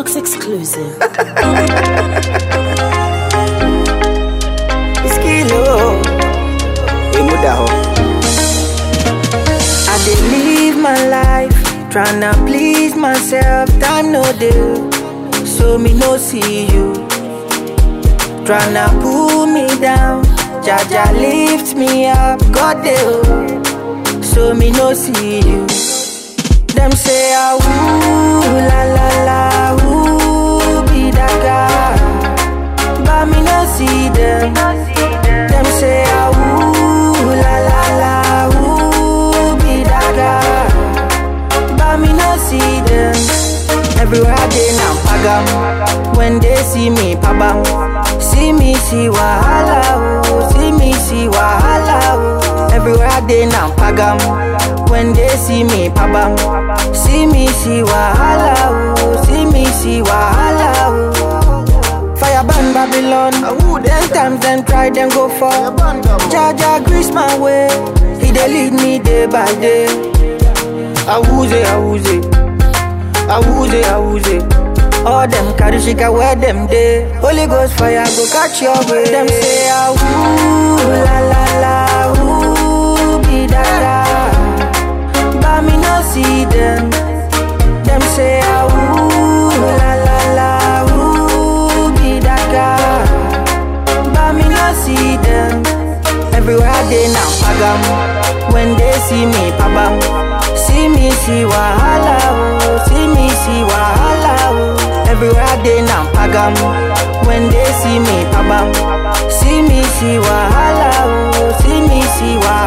Jukebox exclusive. It's kilo. I dey live my life, tryna please myself. Time no dey, so me no see you. Tryna pull me down, Jaja lift me up. God dey, so me no see you. Them say ah ooh la la la, ooh be that guy, but me no see them. Them say ah ooh la la la, ooh be that guy, but me no see them. Everywhere they now pagam, when they see me pabam, see me see wahala, oh, see me see wahala, oh. Everywhere they now pagam, when they see me pabam, see me see wahala, oh, see me see wahala, oh. Fire burn Babylon, them times them try them go for Jaja grease my way, he dey lead me day by day. Awuze, awuze, awuze, awuze. All them carry shika where them day. Holy Ghost fire go catch your way. Them say ah ooh la la la, ooh be that guy, but me no see them. Them say ah ooh la la la, ooh be that guy, but me no see them. Everywhere they now pagam, when they see me pabam, see me see wahala, oh, see me see wahala, oh. Everywhere they now pagam, when they see me pabam, see me see wahala, oh, see me see wahala.